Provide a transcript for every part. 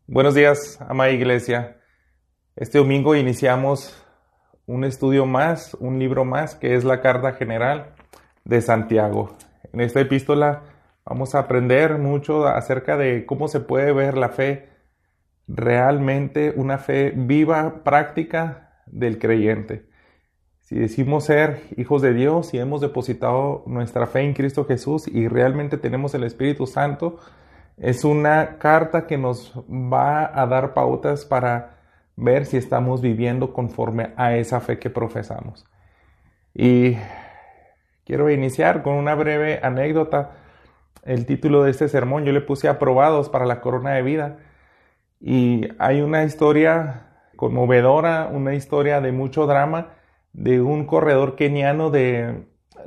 Buenos días, amada iglesia. Este domingo iniciamos un estudio más, un libro más, que es la Carta General de Santiago. En esta epístola vamos a aprender mucho acerca de cómo se puede ver la fe realmente, una fe viva, práctica del creyente. Si decimos ser hijos de Dios y hemos depositado nuestra fe en Cristo Jesús y realmente tenemos el Espíritu Santo, es una carta que nos va a dar pautas para ver si estamos viviendo conforme a esa fe que profesamos. Y quiero iniciar con una breve anécdota. El título de este sermón yo le puse Aprobados para la corona de vida. Y hay una historia conmovedora, una historia de mucho drama de un corredor keniano de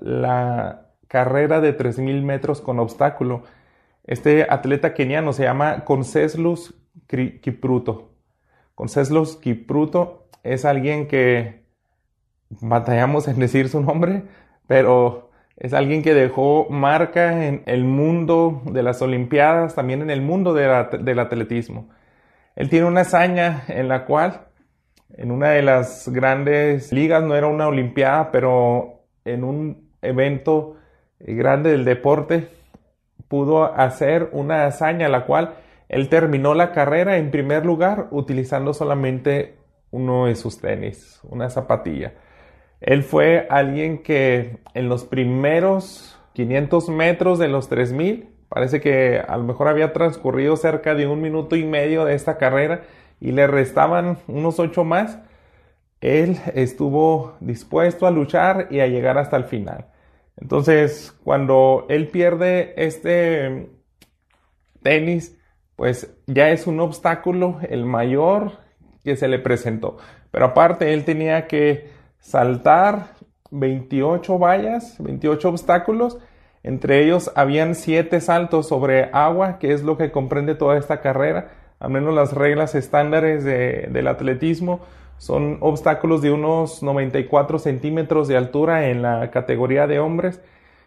la carrera de 3,000 metros con obstáculo. Este atleta keniano se llama Conseslus Kipruto. Conseslus Kipruto es alguien que batallamos en decir su nombre, pero es alguien que dejó marca en el mundo de las Olimpiadas, también en el mundo del atletismo. Él tiene una hazaña en la cual, en una de las grandes ligas, no era una olimpiada, pero en un evento grande del deporte, pudo hacer una hazaña la cual él terminó la carrera en primer lugar utilizando solamente uno de sus tenis, una zapatilla. Él fue alguien que en los primeros 500 metros de los 3,000, parece que a lo mejor había transcurrido cerca de 1 minuto y medio de esta carrera y le restaban unos 8 más. Él estuvo dispuesto a luchar y a llegar hasta el final. Entonces, cuando él pierde este tenis, pues ya es un obstáculo el mayor que se le presentó. Pero aparte, él tenía que saltar 28 vallas, 28 obstáculos. Entre ellos habían 7 saltos sobre agua, que es lo que comprende toda esta carrera. Al menos las reglas estándares del atletismo son obstáculos de unos 94 centímetros de altura en la categoría de hombres.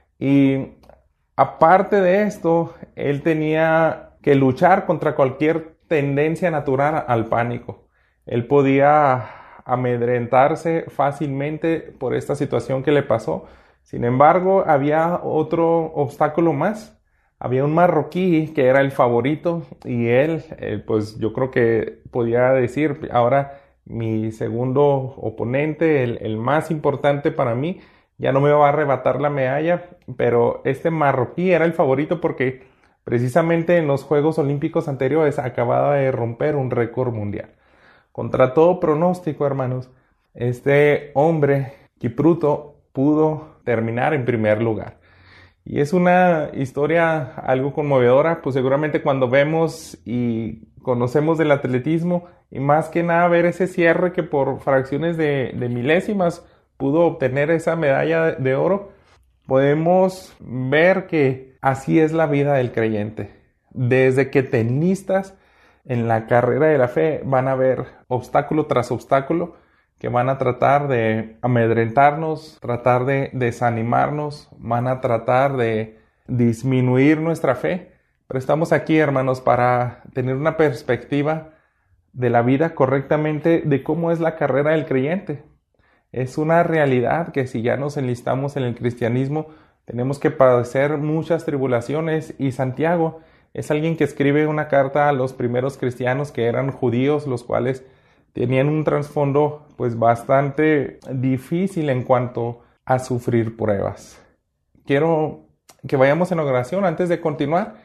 Y aparte de esto, él tenía que luchar contra cualquier tendencia natural al pánico. Él podía amedrentarse fácilmente por esta situación que le pasó. Sin embargo, había otro obstáculo más. Había un marroquí que era el favorito y él, pues yo creo que podía decir, ahora mi segundo oponente, el más importante para mí, ya no me va a arrebatar la medalla, pero este marroquí era el favorito porque precisamente en los Juegos Olímpicos anteriores acababa de romper un récord mundial. Contra todo pronóstico, hermanos, este hombre, Kipruto, pudo terminar en primer lugar. Y es una historia algo conmovedora, pues seguramente cuando vemos y conocemos del atletismo, y más que nada ver ese cierre que por fracciones de milésimas pudo obtener esa medalla de oro, podemos ver que así es la vida del creyente. Desde que tenistas en la carrera de la fe van a ver obstáculo tras obstáculo que van a tratar de amedrentarnos, tratar de desanimarnos, van a tratar de disminuir nuestra fe. Pero estamos aquí, hermanos, para tener una perspectiva de la vida correctamente, de cómo es la carrera del creyente. Es una realidad que si ya nos enlistamos en el cristianismo, tenemos que padecer muchas tribulaciones, y Santiago es alguien que escribe una carta a los primeros cristianos que eran judíos, los cuales tenían un trasfondo pues bastante difícil en cuanto a sufrir pruebas. Quiero que vayamos en oración antes de continuar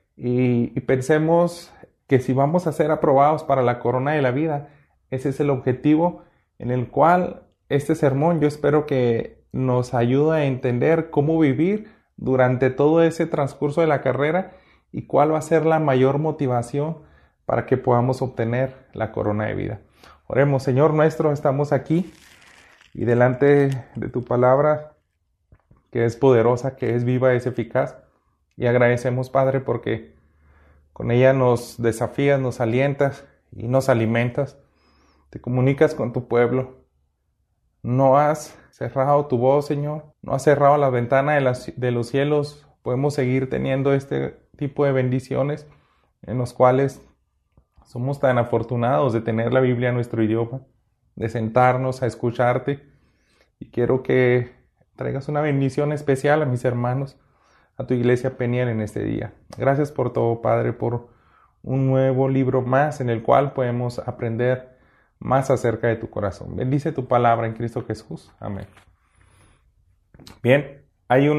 y pensemos que si vamos a ser aprobados para la corona de la vida, ese es el objetivo en el cual este sermón yo espero que nos ayude a entender cómo vivir durante todo ese transcurso de la carrera y cuál va a ser la mayor motivación para que podamos obtener la corona de vida. Oremos. Señor nuestro, estamos aquí y delante de tu palabra, que es poderosa, que es viva, es eficaz, y agradecemos, Padre, porque con ella nos desafías, nos alientas y nos alimentas. Te comunicas con tu pueblo. No has cerrado tu voz, Señor. No has cerrado la ventana de los cielos. Podemos seguir teniendo este tipo de bendiciones en los cuales Somos tan afortunados de tener la Biblia en nuestro idioma, de sentarnos a escucharte. Y quiero que traigas una bendición especial a mis hermanos, a tu iglesia Peniel en este día. Gracias por todo, Padre, por un nuevo libro más en el cual podemos aprender más acerca de tu corazón. Bendice tu palabra en Cristo Jesús. Amén. Bien, hay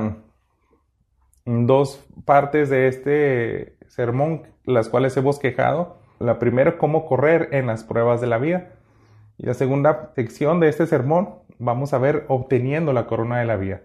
dos partes de este sermón, las cuales he bosquejado. La primera, cómo correr en las pruebas de la vida. Y la segunda sección de este sermón, vamos a ver obteniendo la corona de la vida.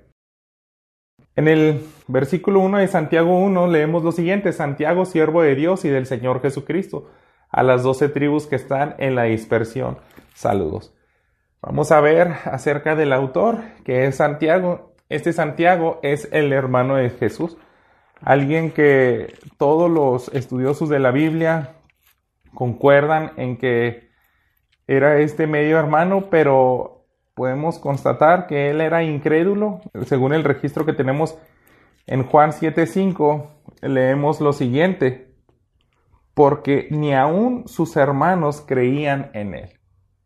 En el versículo 1 de Santiago 1 leemos lo siguiente: Santiago, siervo de Dios y del Señor Jesucristo, a las 12 tribus que están en la dispersión, saludos. Vamos a ver acerca del autor, que es Santiago. Este Santiago es el hermano de Jesús, alguien que todos los estudiosos de la Biblia concuerdan en que era este medio hermano, pero podemos constatar que él era incrédulo. Según el registro que tenemos en Juan 7:5, leemos lo siguiente: porque ni aun sus hermanos creían en él.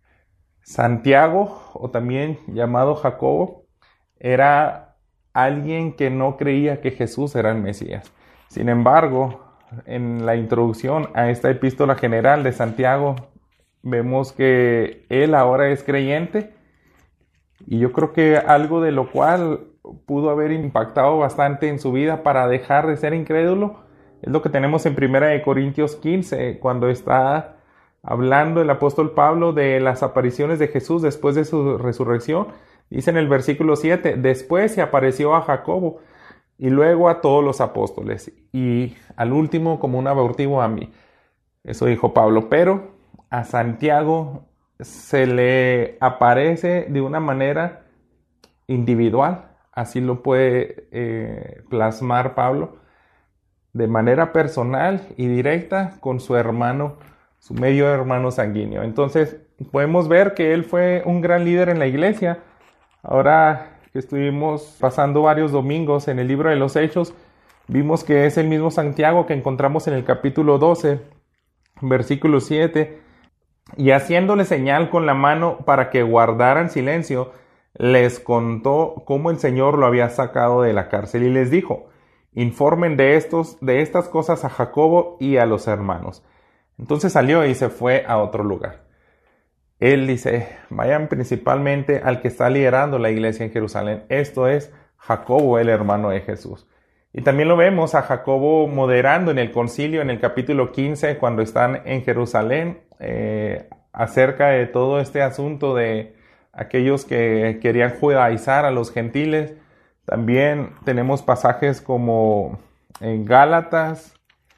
Santiago, o también llamado Jacobo, era alguien que no creía que Jesús era el Mesías. Sin embargo, en la introducción a esta epístola general de Santiago, vemos que él ahora es creyente. Y yo creo que algo de lo cual pudo haber impactado bastante en su vida para dejar de ser incrédulo es lo que tenemos en 1 Corintios 15, cuando está hablando el apóstol Pablo de las apariciones de Jesús después de su resurrección. Dice en el versículo 7, después se apareció a Jacobo y luego a todos los apóstoles y al último como un abortivo a mí. Eso dijo Pablo, pero a Santiago se le aparece de una manera individual, así lo puede plasmar Pablo, de manera personal y directa con su hermano, su medio hermano sanguíneo. Entonces podemos ver que él fue un gran líder en la iglesia. Ahora que estuvimos pasando varios domingos en el libro de los Hechos, vimos que es el mismo Santiago que encontramos en el capítulo 12, versículo 7, y haciéndole señal con la mano para que guardaran silencio, les contó cómo el Señor lo había sacado de la cárcel y les dijo: informen de estas cosas a Jacobo y a los hermanos. Entonces salió y se fue a otro lugar. Él dice: vayan principalmente al que está liderando la iglesia en Jerusalén. Esto es Jacobo, el hermano de Jesús. Y también lo vemos a Jacobo moderando en el concilio en el capítulo 15, cuando están en Jerusalén, acerca de todo este asunto de aquellos que querían judaizar a los gentiles. También tenemos pasajes como en Gálatas,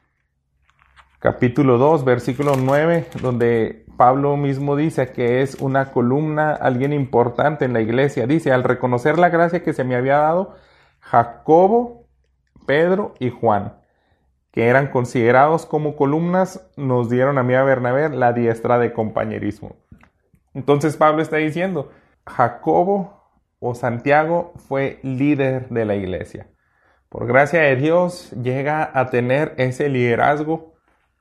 capítulo 2, versículo 9, donde Pablo mismo dice que es una columna, alguien importante en la iglesia. Dice: al reconocer la gracia que se me había dado, Jacobo, Pedro y Juan, que eran considerados como columnas, nos dieron a mí a Bernabé la diestra de compañerismo. Entonces Pablo está diciendo, Jacobo o Santiago fue líder de la iglesia. Por gracia de Dios llega a tener ese liderazgo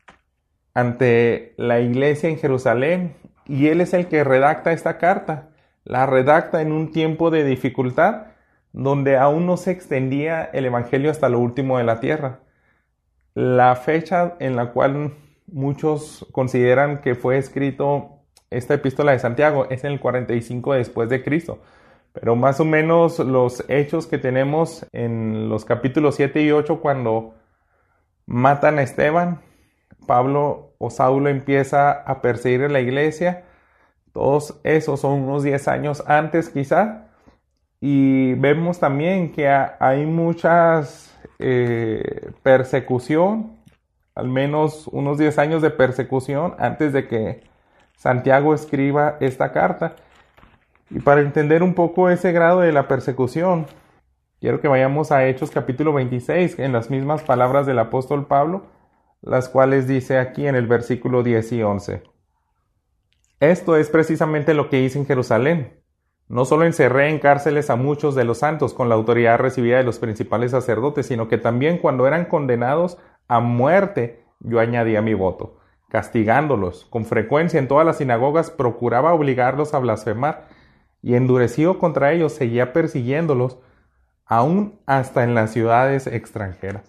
ante la iglesia en Jerusalén, y él es el que redacta esta carta. La redacta en un tiempo de dificultad, donde aún no se extendía el evangelio hasta lo último de la tierra. La fecha en la cual muchos consideran que fue escrito esta epístola de Santiago es en el 45 después de Cristo. Pero más o menos los hechos que tenemos en los capítulos 7 y 8, cuando matan a Esteban, Pablo o Saulo empieza a perseguir a la iglesia. Todos esos son unos 10 años antes quizá. Y vemos también que hay muchas persecución, al menos unos 10 años de persecución antes de que Santiago escriba esta carta. Y para entender un poco ese grado de la persecución, quiero que vayamos a Hechos capítulo 26, en las mismas palabras del apóstol Pablo, las cuales dice aquí en el versículo 10 y 11. Esto es precisamente lo que hice en Jerusalén. No solo encerré en cárceles a muchos de los santos con la autoridad recibida de los principales sacerdotes, sino que también cuando eran condenados a muerte, yo añadía mi voto. castigándolos. Con frecuencia en todas las sinagogas procuraba obligarlos a blasfemar, y endurecido contra ellos seguía persiguiéndolos, aún hasta en las ciudades extranjeras.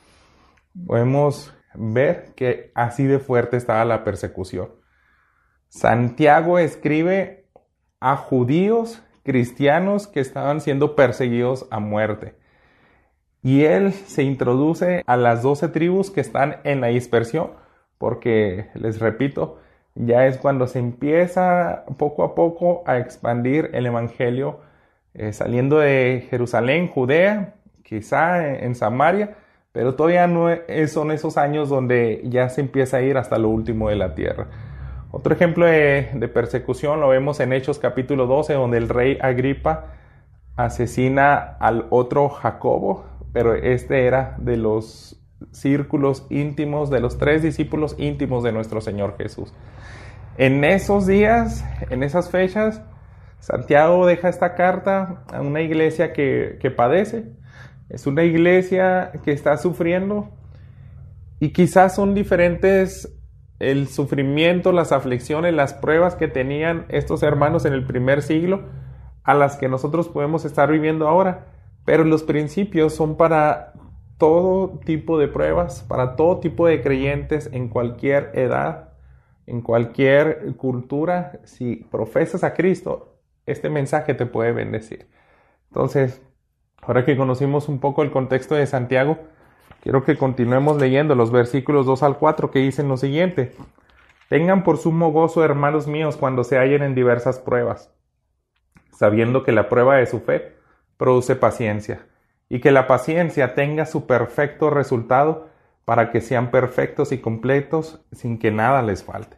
Podemos ver que así de fuerte estaba la persecución. Santiago escribe a judíos cristianos que estaban siendo perseguidos a muerte. Y él se introduce a las 12 tribus que están en la dispersión, porque, les repito, ya es cuando se empieza poco a poco a expandir el evangelio, saliendo de Jerusalén, Judea, quizá en Samaria, pero todavía no son esos años donde ya se empieza a ir hasta lo último de la tierra. Otro ejemplo de persecución lo vemos en Hechos capítulo 12, donde el rey Agripa asesina al otro Jacobo, pero este era de los círculos íntimos, de los 3 discípulos íntimos de nuestro Señor Jesús. En esos días, en esas fechas, Santiago deja esta carta a una iglesia que padece. Es una iglesia que está sufriendo, y quizás son diferentes el sufrimiento, las aflicciones, las pruebas que tenían estos hermanos en el primer siglo a las que nosotros podemos estar viviendo ahora. Pero los principios son para todo tipo de pruebas, para todo tipo de creyentes en cualquier edad, en cualquier cultura. Si profesas a Cristo, este mensaje te puede bendecir. Entonces, ahora que conocimos un poco el contexto de Santiago, quiero que continuemos leyendo los versículos 2 al 4 que dicen lo siguiente: tengan por sumo gozo, hermanos míos, cuando se hallen en diversas pruebas, sabiendo que la prueba de su fe produce paciencia, y que la paciencia tenga su perfecto resultado, para que sean perfectos y completos sin que nada les falte.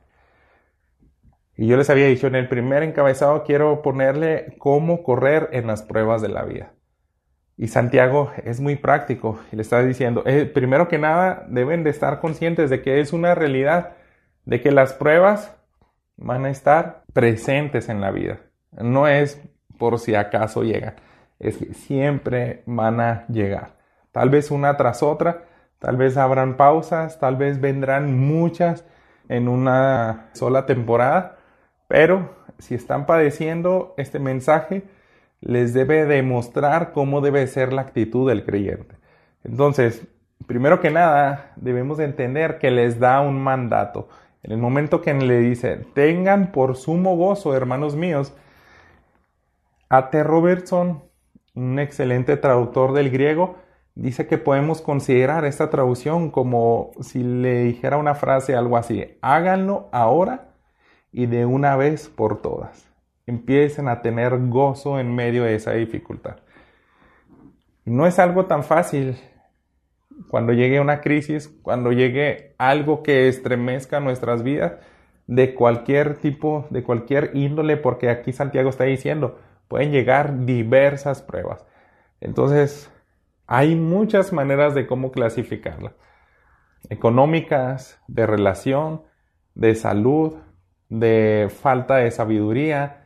Y yo les había dicho, en el primer encabezado quiero ponerle cómo correr en las pruebas de la vida. Y Santiago es muy práctico y le está diciendo, primero que nada, deben de estar conscientes de que es una realidad, de que las pruebas van a estar presentes en la vida. No es por si acaso llegan, es que siempre van a llegar. Tal vez una tras otra, tal vez habrán pausas, tal vez vendrán muchas en una sola temporada, pero si están padeciendo, este mensaje les debe demostrar cómo debe ser la actitud del creyente. Entonces, primero que nada, debemos entender que les da un mandato. En el momento que le dice, tengan por sumo gozo, hermanos míos, A.T. Robertson, un excelente traductor del griego, dice que podemos considerar esta traducción como si le dijera una frase, algo así: háganlo ahora y de una vez por todas. Empiecen a tener gozo en medio de esa dificultad. No es algo tan fácil cuando llegue una crisis, cuando llegue algo que estremezca nuestras vidas de cualquier tipo, de cualquier índole, porque aquí Santiago está diciendo, pueden llegar diversas pruebas. Entonces, hay muchas maneras de cómo clasificarla. Económicas, de relación, de salud, de falta de sabiduría,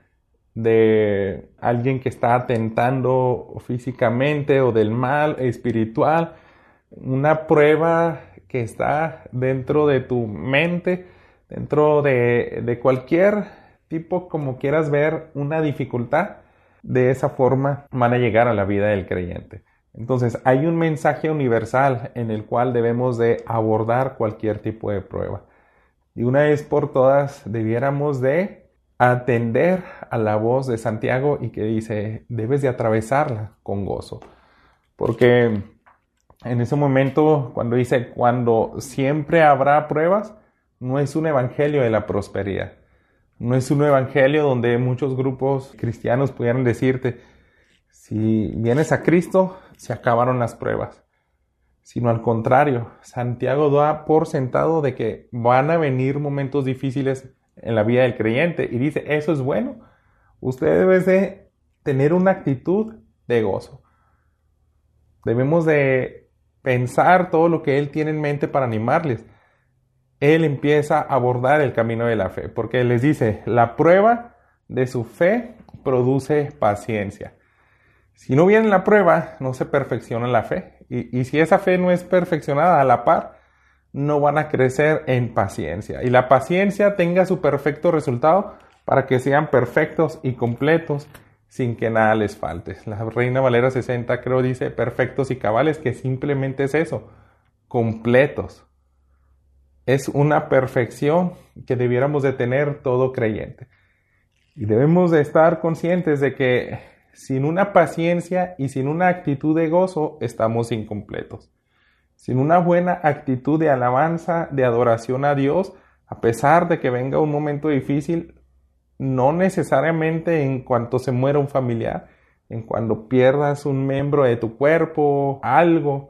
de alguien que está atentando físicamente o del mal espiritual, una prueba que está dentro de tu mente, dentro de cualquier tipo, como quieras ver, una dificultad. De esa forma van a llegar a la vida del creyente. Entonces, hay un mensaje universal en el cual debemos de abordar cualquier tipo de prueba. Y una vez por todas debiéramos de atender a la voz de Santiago y que dice, debes de atravesarla con gozo. Porque en ese momento, cuando dice, cuando siempre habrá pruebas, no es un evangelio de la prosperidad. No es un evangelio donde muchos grupos cristianos pudieran decirte, si vienes a Cristo, se acabaron las pruebas. Sino al contrario, Santiago da por sentado de que van a venir momentos difíciles en la vida del creyente. Y dice, eso es bueno. Usted debe de tener una actitud de gozo. Debemos de pensar todo lo que Él tiene en mente para animarles. Él empieza a abordar el camino de la fe, porque les dice, la prueba de su fe produce paciencia. Si no viene la prueba, no se perfecciona la fe. Y si esa fe no es perfeccionada a la par, no van a crecer en paciencia. Y la paciencia tenga su perfecto resultado para que sean perfectos y completos sin que nada les falte. La Reina Valera 60 creo dice perfectos y cabales, que simplemente es eso, completos. Es una perfección que debiéramos de tener todo creyente. Y debemos de estar conscientes de que sin una paciencia y sin una actitud de gozo estamos incompletos. Sin una buena actitud de alabanza, de adoración a Dios, a pesar de que venga un momento difícil, no necesariamente en cuanto se muera un familiar, en cuando pierdas un miembro de tu cuerpo, algo,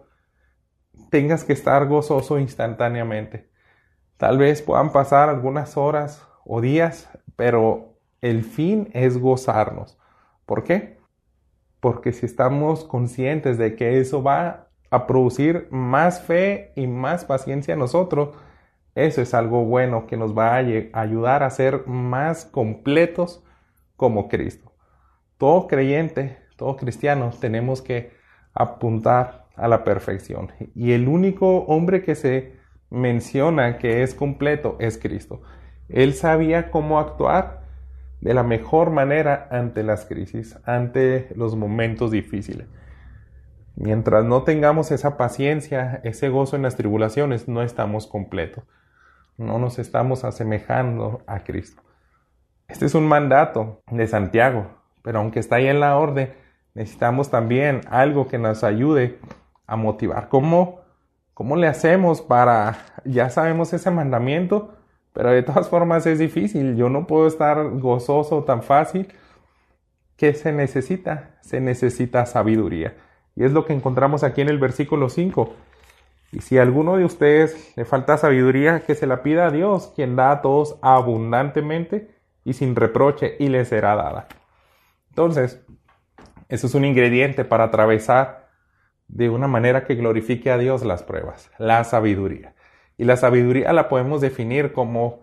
tengas que estar gozoso instantáneamente. Tal vez puedan pasar algunas horas o días, pero el fin es gozarnos. ¿Por qué? Porque si estamos conscientes de que eso va a producir más fe y más paciencia en nosotros, eso es algo bueno que nos va a ayudar a ser más completos como Cristo. Todo creyente, todo cristiano, tenemos que apuntar a la perfección. Y el único hombre que se menciona que es completo es Cristo. Él sabía cómo actuar de la mejor manera ante las crisis, ante los momentos difíciles. Mientras no tengamos esa paciencia, ese gozo en las tribulaciones, no estamos completos. No nos estamos asemejando a Cristo. Este es un mandato de Santiago, pero aunque está ahí en la orden, necesitamos también algo que nos ayude a motivar. ¿Cómo le hacemos para, ya sabemos ese mandamiento, pero de todas formas es difícil? Yo no puedo estar gozoso tan fácil. ¿Qué se necesita? Se necesita sabiduría. Y es lo que encontramos aquí en el versículo 5. Y si a alguno de ustedes le falta sabiduría, que se la pida a Dios, quien da a todos abundantemente y sin reproche, y le será dada. Entonces, eso es un ingrediente para atravesar de una manera que glorifique a Dios las pruebas, la sabiduría. Y la sabiduría la podemos definir como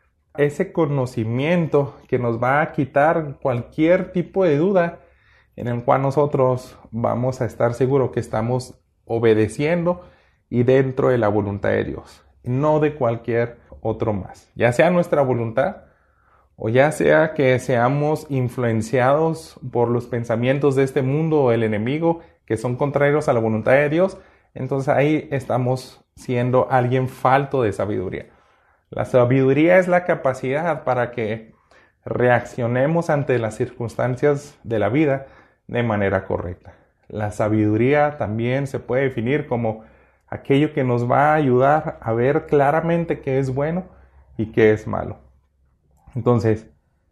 ese conocimiento que nos va a quitar cualquier tipo de duda en el cual nosotros vamos a estar seguros que estamos obedeciendo y dentro de la voluntad de Dios, no de cualquier otro más. Ya sea nuestra voluntad o ya sea que seamos influenciados por los pensamientos de este mundo o el enemigo que son contrarios a la voluntad de Dios, entonces ahí estamos siendo alguien falto de sabiduría. La sabiduría es la capacidad para que reaccionemos ante las circunstancias de la vida de manera correcta. La sabiduría también se puede definir como aquello que nos va a ayudar a ver claramente qué es bueno y qué es malo. Entonces,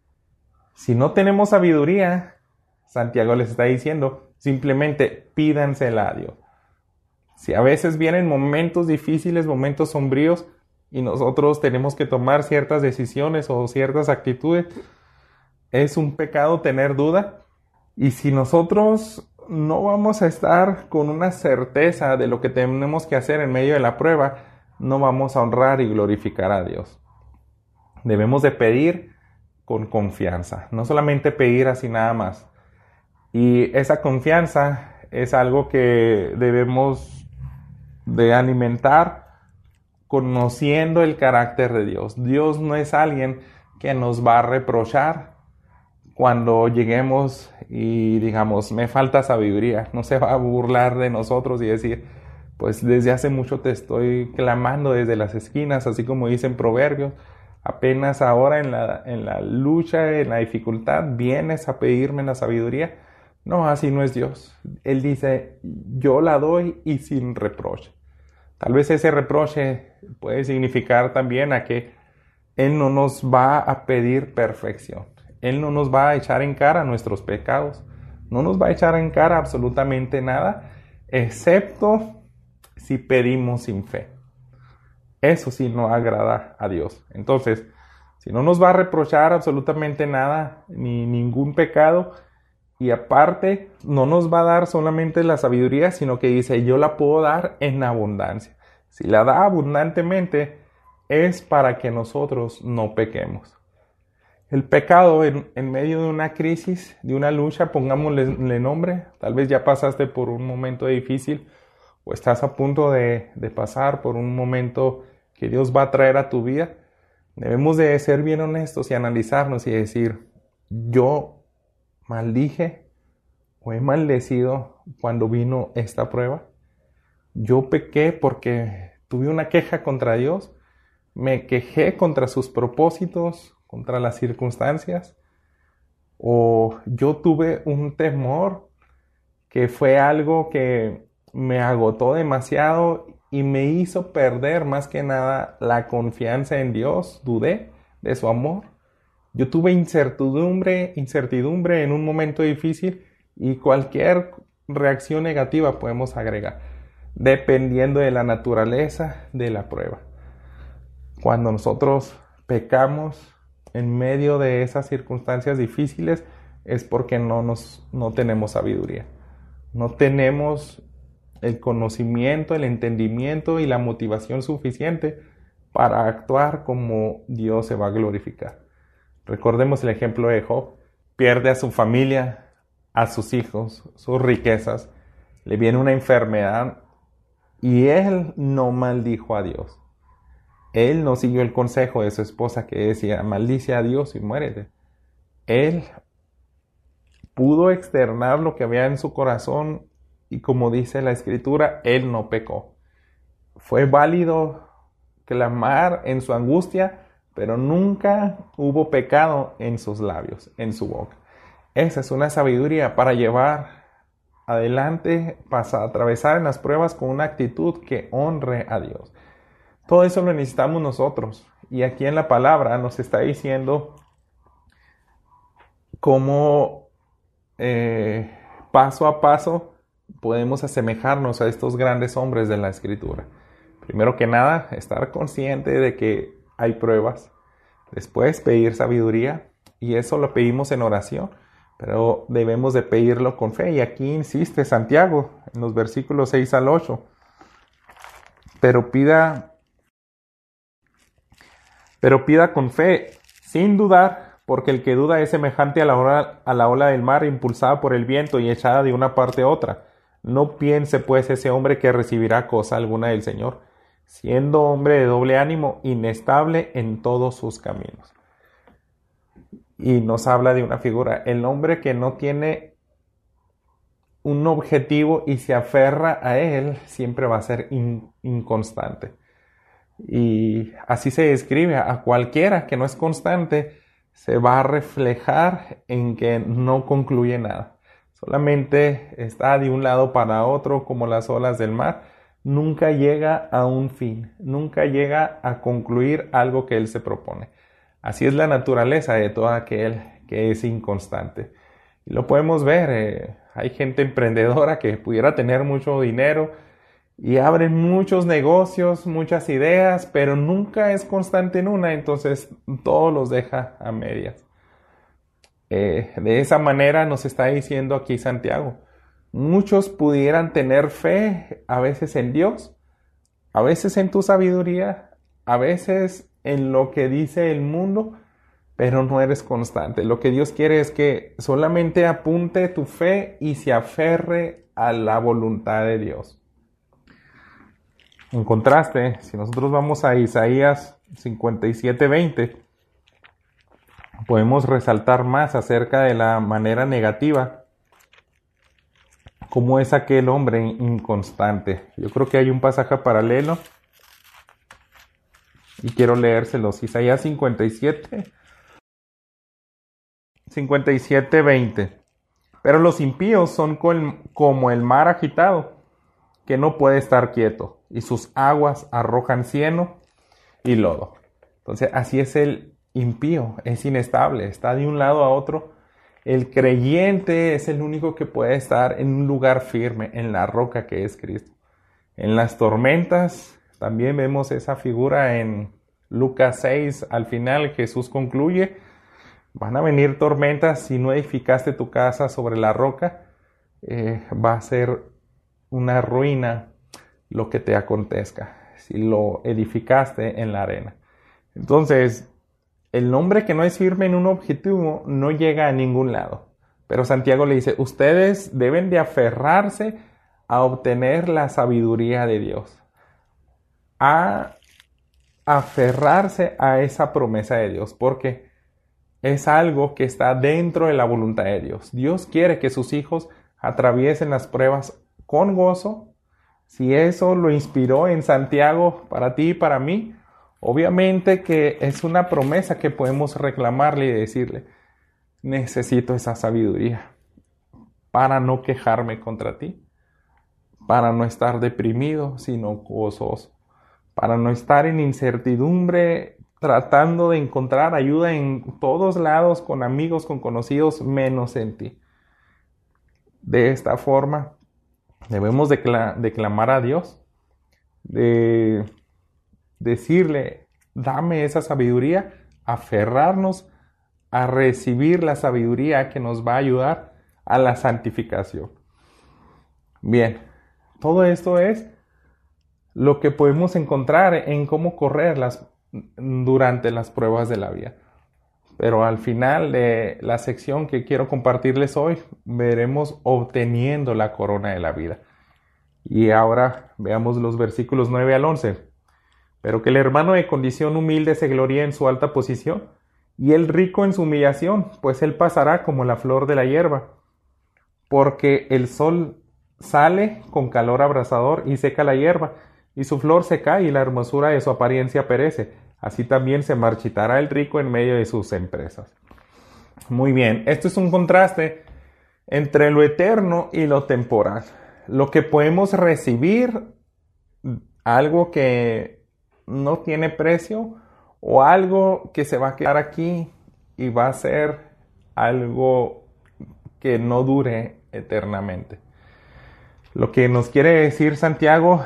si no tenemos sabiduría, Santiago les está diciendo, simplemente pídansela a Dios. Si a veces vienen momentos difíciles, momentos sombríos, y nosotros tenemos que tomar ciertas decisiones o ciertas actitudes, es un pecado tener duda. Y si nosotros no vamos a estar con una certeza de lo que tenemos que hacer en medio de la prueba, no vamos a honrar y glorificar a Dios. Debemos de pedir con confianza, no solamente pedir así nada más. Y esa confianza es algo que debemos de alimentar conociendo el carácter de Dios. Dios no es alguien que nos va a reprochar cuando lleguemos y digamos, me falta sabiduría. No se va a burlar de nosotros y decir, pues desde hace mucho te estoy clamando desde las esquinas, así como dicen Proverbios. Apenas ahora en la lucha, en la dificultad, vienes a pedirme la sabiduría. No, así no es Dios. Él dice, yo la doy y sin reproche. Tal vez ese reproche puede significar también a que Él no nos va a pedir perfección. Él no nos va a echar en cara nuestros pecados. No nos va a echar en cara absolutamente nada, excepto si pedimos sin fe. Eso sí no agrada a Dios. Entonces, si no nos va a reprochar absolutamente nada, ni ningún pecado, y aparte no nos va a dar solamente la sabiduría, sino que dice, yo la puedo dar en abundancia. Si la da abundantemente, es para que nosotros no pequemos. El pecado en medio de una crisis, de una lucha, pongámosle nombre. Tal vez ya pasaste por un momento difícil o estás a punto de pasar por un momento que Dios va a traer a tu vida, debemos de ser bien honestos y analizarnos y decir, yo maldije o he maldecido cuando vino esta prueba. Yo pequé porque tuve una queja contra Dios, me quejé contra sus propósitos, contra las circunstancias, o yo tuve un temor que fue algo que me agotó demasiado y me hizo perder más que nada la confianza en Dios. Dudé de su amor. Yo tuve incertidumbre en un momento difícil y cualquier reacción negativa podemos agregar, dependiendo de la naturaleza de la prueba. Cuando nosotros pecamos en medio de esas circunstancias difíciles es porque no tenemos sabiduría. No tenemos el conocimiento, el entendimiento y la motivación suficiente para actuar como Dios se va a glorificar. Recordemos el ejemplo de Job. Pierde a su familia, a sus hijos, sus riquezas. Le viene una enfermedad y él no maldijo a Dios. Él no siguió el consejo de su esposa que decía, maldice a Dios y muérete. Él pudo externar lo que había en su corazón y como dice la Escritura, él no pecó. Fue válido clamar en su angustia, pero nunca hubo pecado en sus labios, en su boca. Esa es una sabiduría para llevar adelante, atravesar en las pruebas con una actitud que honre a Dios. Todo eso lo necesitamos nosotros. Y aquí en la palabra nos está diciendo cómo paso a paso podemos asemejarnos a estos grandes hombres de la Escritura. Primero que nada, estar consciente de que hay pruebas. Después, pedir sabiduría. Y eso lo pedimos en oración. Pero debemos de pedirlo con fe. Y aquí insiste Santiago en los versículos 6 al 8. Pero pida con fe, sin dudar, porque el que duda es semejante a la ola del mar impulsada por el viento y echada de una parte a otra. No piense pues ese hombre que recibirá cosa alguna del Señor, siendo hombre de doble ánimo, inestable en todos sus caminos. Y nos habla de una figura, el hombre que no tiene un objetivo y se aferra a él, siempre va a ser inconstante. Y así se describe a cualquiera que no es constante, se va a reflejar en que no concluye nada. Solamente está de un lado para otro como las olas del mar. Nunca llega a un fin, nunca llega a concluir algo que él se propone. Así es la naturaleza de todo aquel que es inconstante. Y lo podemos ver, hay gente emprendedora que pudiera tener mucho dinero y abren muchos negocios, muchas ideas, pero nunca es constante en una, entonces todo los deja a medias. De esa manera nos está diciendo aquí Santiago, muchos pudieran tener fe a veces en Dios, a veces en tu sabiduría, a veces en lo que dice el mundo, pero no eres constante. Lo que Dios quiere es que solamente apunte tu fe y se aferre a la voluntad de Dios. En contraste, si nosotros vamos a Isaías 57:20, podemos resaltar más acerca de la manera negativa, cómo es aquel hombre inconstante. Yo creo que hay un pasaje paralelo y quiero leérselos. Isaías 57:20. Pero los impíos son como el mar agitado, que no puede estar quieto, y sus aguas arrojan cieno y lodo. Entonces, así es el impío, es inestable, está de un lado a otro. El creyente es el único que puede estar en un lugar firme, en la roca que es Cristo. En las tormentas, también vemos esa figura en Lucas 6, al final Jesús concluye, van a venir tormentas, si no edificaste tu casa sobre la roca, va a ser una ruina lo que te acontezca, si lo edificaste en la arena. Entonces, el hombre que no es firme en un objetivo no llega a ningún lado. Pero Santiago le dice, ustedes deben de aferrarse a obtener la sabiduría de Dios, a aferrarse a esa promesa de Dios, porque es algo que está dentro de la voluntad de Dios. Dios quiere que sus hijos atraviesen las pruebas con gozo. Si eso lo inspiró en Santiago para ti y para mí, obviamente que es una promesa que podemos reclamarle y decirle: necesito esa sabiduría para no quejarme contra ti, para no estar deprimido, sino gozoso, para no estar en incertidumbre, tratando de encontrar ayuda en todos lados, con amigos, con conocidos, menos en ti. De esta forma, debemos de clamar a Dios, de decirle: dame esa sabiduría, aferrarnos a recibir la sabiduría que nos va a ayudar a la santificación. Bien, todo esto es lo que podemos encontrar en cómo correr durante las pruebas de la vida. Pero al final de la sección que quiero compartirles hoy, veremos obteniendo la corona de la vida. Y ahora veamos los versículos 9 al 11. Pero que el hermano de condición humilde se gloríe en su alta posición, y el rico en su humillación, pues él pasará como la flor de la hierba. Porque el sol sale con calor abrasador y seca la hierba, y su flor se cae y la hermosura de su apariencia perece. Así también se marchitará el rico en medio de sus empresas. Muy bien, esto es un contraste entre lo eterno y lo temporal. Lo que podemos recibir, algo que no tiene precio, o algo que se va a quedar aquí y va a ser algo que no dure eternamente. Lo que nos quiere decir Santiago,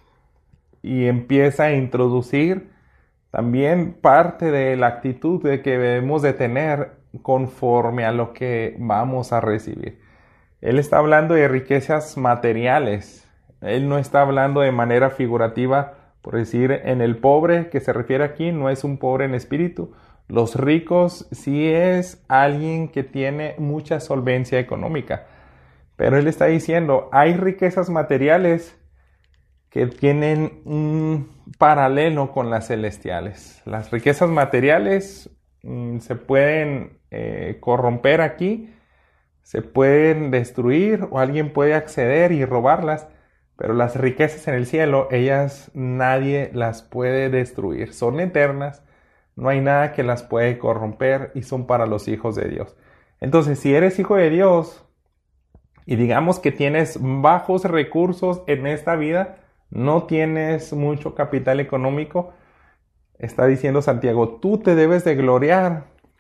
y empieza a introducir también parte de la actitud de que debemos de tener conforme a lo que vamos a recibir. Él está hablando de riquezas materiales. Él no está hablando de manera figurativa, por decir, en el pobre que se refiere aquí, no es un pobre en espíritu. Los ricos sí es alguien que tiene mucha solvencia económica. Pero él está diciendo, hay riquezas materiales que tienen un paralelo con las celestiales. Las riquezas materiales se pueden corromper aquí, se pueden destruir o alguien puede acceder y robarlas, pero las riquezas en el cielo, ellas nadie las puede destruir. Son eternas, no hay nada que las puede corromper y son para los hijos de Dios. Entonces, si eres hijo de Dios y digamos que tienes bajos recursos en esta vida, no tienes mucho capital económico, está diciendo Santiago, tú te debes de gloriar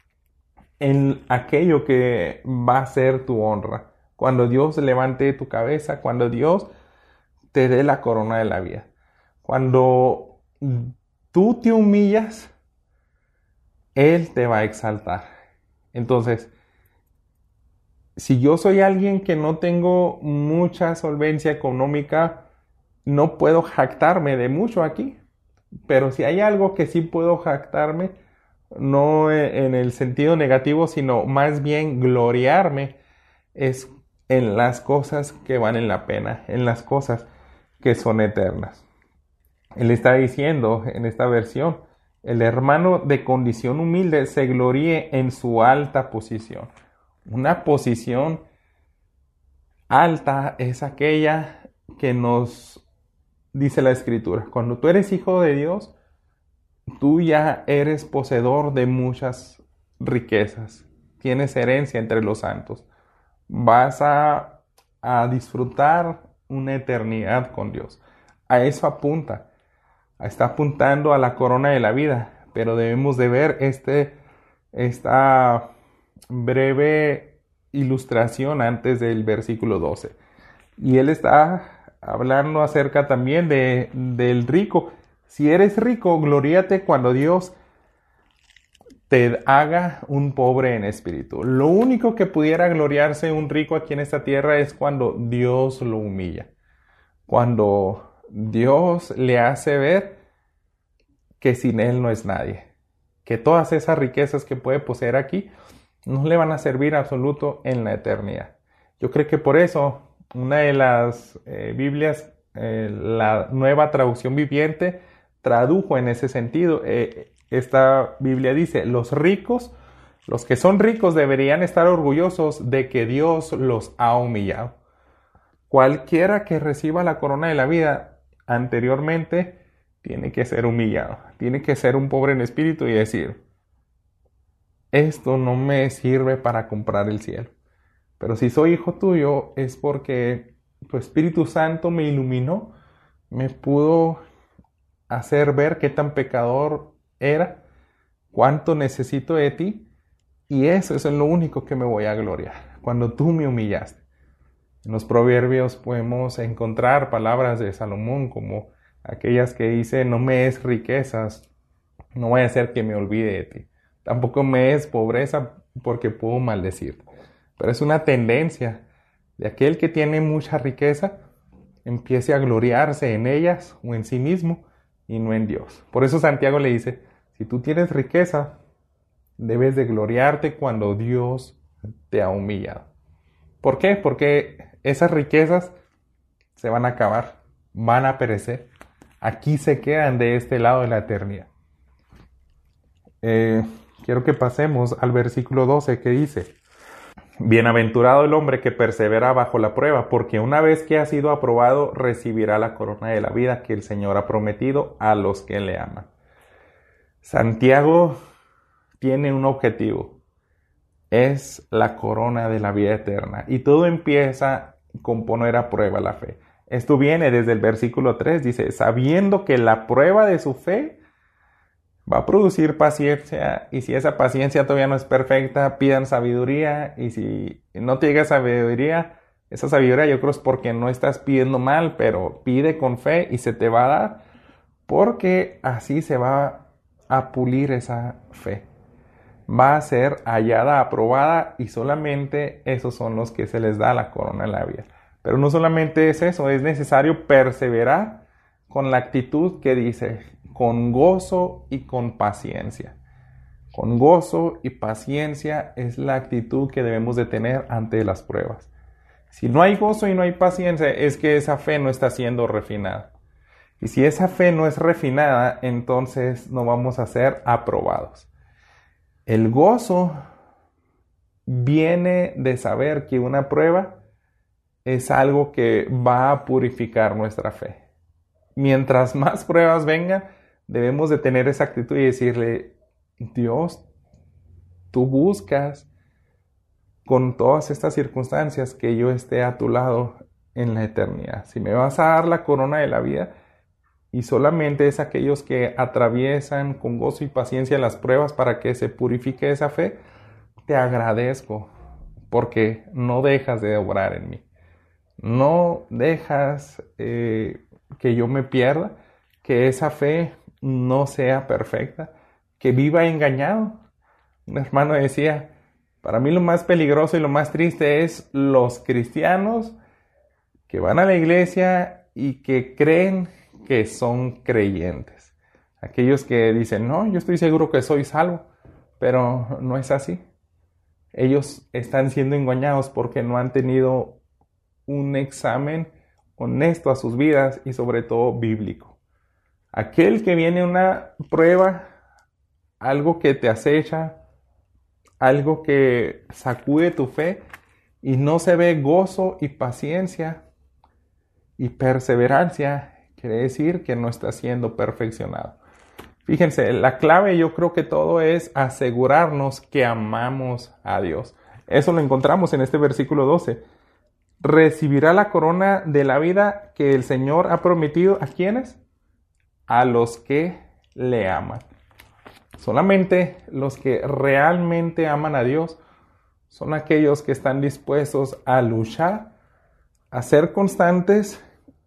en aquello que va a ser tu honra. Cuando Dios levante tu cabeza, cuando Dios te dé la corona de la vida. Cuando tú te humillas, Él te va a exaltar. Entonces, si yo soy alguien que no tengo mucha solvencia económica, no puedo jactarme de mucho aquí. Pero si hay algo que sí puedo jactarme, no en el sentido negativo, sino más bien gloriarme, es en las cosas que valen la pena, en las cosas que son eternas. Él está diciendo en esta versión, el hermano de condición humilde se gloríe en su alta posición. Una posición alta es aquella que nos dice la Escritura. Cuando tú eres hijo de Dios, tú ya eres poseedor de muchas riquezas. Tienes herencia entre los santos. Vas a disfrutar una eternidad con Dios. A eso apunta. Está apuntando a la corona de la vida. Pero debemos de ver esta breve ilustración antes del versículo 12. Y él está hablando acerca también del rico. Si eres rico, gloríate cuando Dios te haga un pobre en espíritu. Lo único que pudiera gloriarse un rico aquí en esta tierra es cuando Dios lo humilla. Cuando Dios le hace ver que sin Él no es nadie. Que todas esas riquezas que puede poseer aquí no le van a servir absoluto en la eternidad. Yo creo que por eso Una de las Biblias, la Nueva Traducción Viviente, tradujo en ese sentido. Esta Biblia dice, los ricos, los que son ricos deberían estar orgullosos de que Dios los ha humillado. Cualquiera que reciba la corona de la vida anteriormente tiene que ser humillado, tiene que ser un pobre en espíritu y decir, esto no me sirve para comprar el cielo. Pero si soy hijo tuyo es porque tu Espíritu Santo me iluminó, me pudo hacer ver qué tan pecador era, cuánto necesito de ti, y eso es lo único que me voy a gloriar, cuando tú me humillaste. En los proverbios podemos encontrar palabras de Salomón como aquellas que dice, no me es riquezas, no voy a hacer que me olvide de ti. Tampoco me es pobreza porque puedo maldecirte. Pero es una tendencia de aquel que tiene mucha riqueza, empiece a gloriarse en ellas o en sí mismo y no en Dios. Por eso Santiago le dice, si tú tienes riqueza, debes de gloriarte cuando Dios te ha humillado. ¿Por qué? Porque esas riquezas se van a acabar, van a perecer. Aquí se quedan de este lado de la eternidad. Quiero que pasemos al versículo 12 que dice, bienaventurado el hombre que persevera bajo la prueba, porque una vez que ha sido aprobado, recibirá la corona de la vida que el Señor ha prometido a los que le aman. Santiago tiene un objetivo, es la corona de la vida eterna. Y todo empieza con poner a prueba la fe. Esto viene desde el versículo 3, dice, sabiendo que la prueba de su fe va a producir paciencia, y si esa paciencia todavía no es perfecta, pidan sabiduría, y si no te llega sabiduría, esa sabiduría yo creo es porque no estás pidiendo mal, pero pide con fe y se te va a dar, porque así se va a pulir esa fe. Va a ser hallada, aprobada, y solamente esos son los que se les da la corona de la vida. Pero no solamente es eso, es necesario perseverar con la actitud que dice, con gozo y con paciencia. Con gozo y paciencia es la actitud que debemos de tener ante las pruebas. Si no hay gozo y no hay paciencia, es que esa fe no está siendo refinada. Y si esa fe no es refinada, entonces no vamos a ser aprobados. El gozo viene de saber que una prueba es algo que va a purificar nuestra fe. Mientras más pruebas vengan, debemos de tener esa actitud y decirle, Dios, tú buscas con todas estas circunstancias que yo esté a tu lado en la eternidad. Si me vas a dar la corona de la vida, y solamente es aquellos que atraviesan con gozo y paciencia las pruebas para que se purifique esa fe, te agradezco porque no dejas de obrar en mí. No dejas que yo me pierda, que esa fe no sea perfecta, que viva engañado. Un hermano decía, para mí lo más peligroso y lo más triste es los cristianos que van a la iglesia y que creen que son creyentes. Aquellos que dicen, no, yo estoy seguro que soy salvo, pero no es así. Ellos están siendo engañados porque no han tenido un examen honesto a sus vidas y sobre todo bíblico. Aquel que viene una prueba, algo que te acecha, algo que sacude tu fe y no se ve gozo y paciencia y perseverancia, quiere decir que no está siendo perfeccionado. Fíjense, la clave yo creo que todo es asegurarnos que amamos a Dios. Eso lo encontramos en este versículo 12. Recibirá la corona de la vida que el Señor ha prometido. ¿A quiénes? A los que le aman. Solamente los que realmente aman a Dios son aquellos que están dispuestos a luchar, a ser constantes,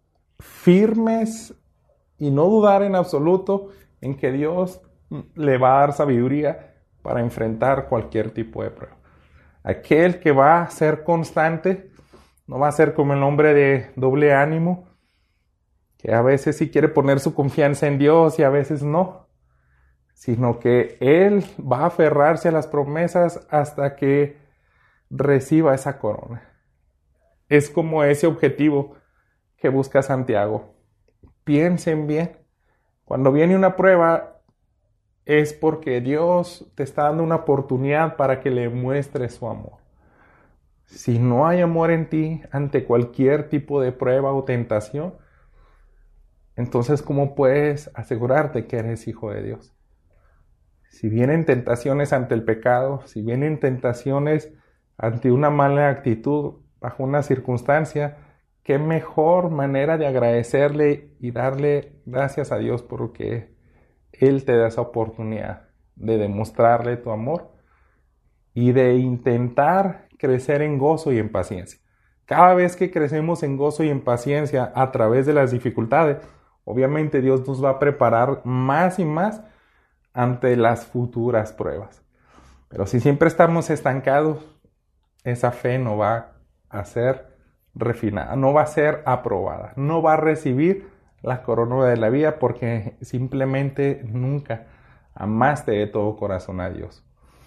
firmes y no dudar en absoluto en que Dios le va a dar sabiduría para enfrentar cualquier tipo de prueba. Aquel que va a ser constante no va a ser como el hombre de doble ánimo, que a veces sí quiere poner su confianza en Dios y a veces no, sino que él va a aferrarse a las promesas hasta que reciba esa corona. es como ese objetivo que busca Santiago. Piensen bien, cuando viene una prueba es porque Dios te está dando una oportunidad para que le muestres su amor. Si no hay amor en ti ante cualquier tipo de prueba o tentación, entonces ¿cómo puedes asegurarte que eres hijo de Dios? Si vienen tentaciones ante el pecado, si vienen tentaciones ante una mala actitud bajo una circunstancia, qué mejor manera de agradecerle y darle gracias a Dios porque Él te da esa oportunidad de demostrarle tu amor y de intentar crecer en gozo y en paciencia. Cada vez que crecemos en gozo y en paciencia a través de las dificultades, obviamente Dios nos va a preparar más y más ante las futuras pruebas. Pero si siempre estamos estancados, esa fe no va a ser refinada, no va a ser aprobada, no va a recibir la corona de la vida porque simplemente nunca amaste de todo corazón a Dios.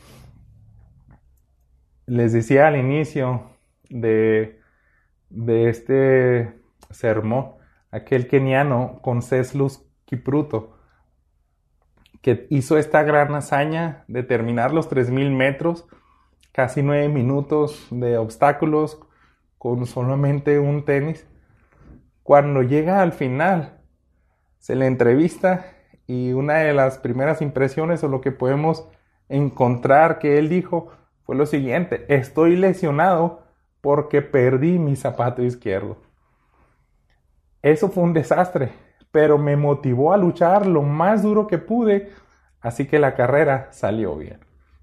Les decía al inicio de este sermón, aquel keniano Conseslus Kipruto, que hizo esta gran hazaña de terminar los 3,000 metros, casi 9 minutos de obstáculos con solamente un tenis. Cuando llega al final, se le entrevista y una de las primeras impresiones o lo que podemos encontrar que él dijo fue lo siguiente: estoy lesionado porque perdí mi zapato izquierdo. Eso fue un desastre, pero me motivó a luchar lo más duro que pude, así que la carrera salió bien.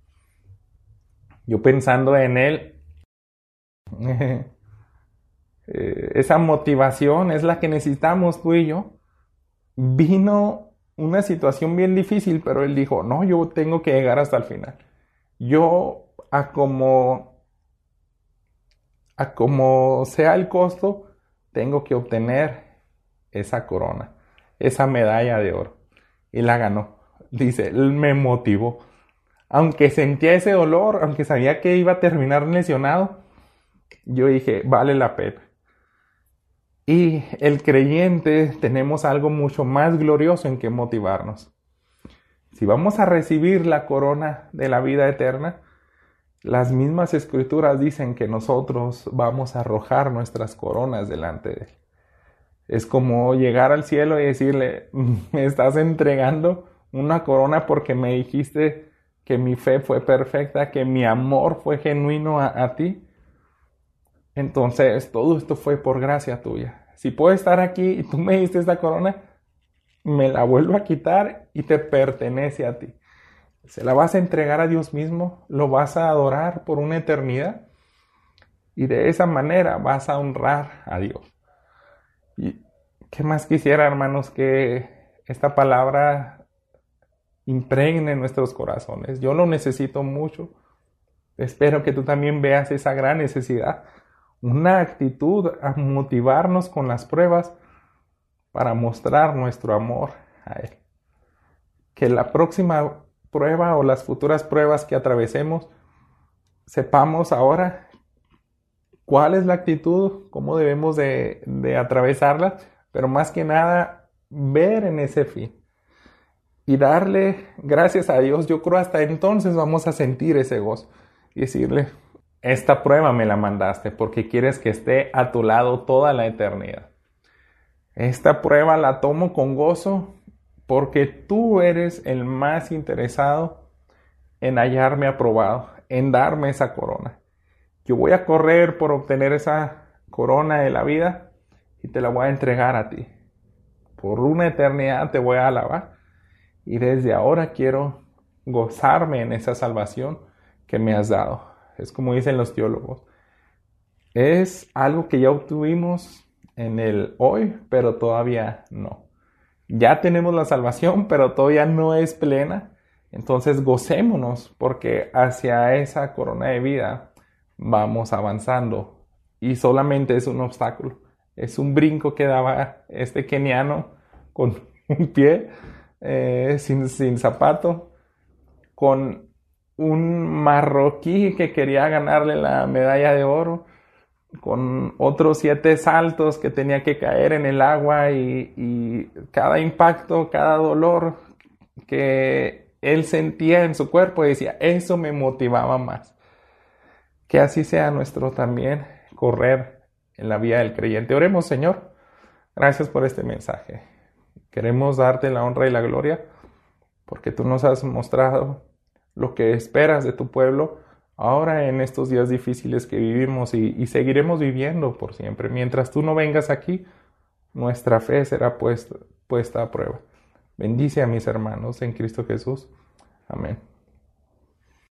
Yo pensando en él, esa motivación es la que necesitamos tú y yo. Vino una situación bien difícil, pero él dijo, no, yo tengo que llegar hasta el final. Yo, a como sea el costo, tengo que obtener esa corona, esa medalla de oro. Y la ganó. Dice, él me motivó. Aunque sentía ese dolor, aunque sabía que iba a terminar lesionado, yo dije, vale la pena. Y el creyente tenemos algo mucho más glorioso en que motivarnos. Si vamos a recibir la corona de la vida eterna, las mismas escrituras dicen que nosotros vamos a arrojar nuestras coronas delante de Él. Es como llegar al cielo y decirle, me estás entregando una corona porque me dijiste que mi fe fue perfecta, que mi amor fue genuino a ti. Entonces, todo esto fue por gracia tuya. Si puedo estar aquí y tú me diste esta corona, me la vuelvo a quitar y te pertenece a ti. Se la vas a entregar a Dios mismo, lo vas a adorar por una eternidad y de esa manera vas a honrar a Dios. ¿Y qué más quisiera, hermanos, que esta palabra impregne nuestros corazones? Yo lo necesito mucho. Espero que tú también veas esa gran necesidad. Una actitud a motivarnos con las pruebas para mostrar nuestro amor a Él. Que la próxima prueba o las futuras pruebas que atravesemos, sepamos ahora cuál es la actitud, cómo debemos de atravesarlas, pero más que nada ver en ese fin y darle gracias a Dios. Yo creo hasta entonces vamos a sentir ese gozo y decirle, esta prueba me la mandaste porque quieres que esté a tu lado toda la eternidad. Esta prueba la tomo con gozo porque tú eres el más interesado en hallarme aprobado, en darme esa corona. Yo voy a correr por obtener esa corona de la vida y te la voy a entregar a ti. Por una eternidad te voy a alabar y desde ahora quiero gozarme en esa salvación que me has dado. Es como dicen los teólogos. Es algo que ya obtuvimos en el hoy, pero todavía no. Ya tenemos la salvación, pero todavía no es plena. Entonces gocémonos porque hacia esa corona de vida vamos avanzando. Y solamente es un obstáculo. Es un brinco que daba este keniano con un pie sin zapato, con un marroquí que quería ganarle la medalla de oro, con otros 7 saltos que tenía que caer en el agua y cada impacto, cada dolor que él sentía en su cuerpo, decía, eso me motivaba más. Que así sea nuestro también correr en la vía del creyente. Oremos, Señor, gracias por este mensaje. Queremos darte la honra y la gloria porque tú nos has mostrado lo que esperas de tu pueblo ahora en estos días difíciles que vivimos y seguiremos viviendo por siempre. Mientras tú no vengas aquí, nuestra fe será puesta a prueba. Bendice a mis hermanos en Cristo Jesús. Amén.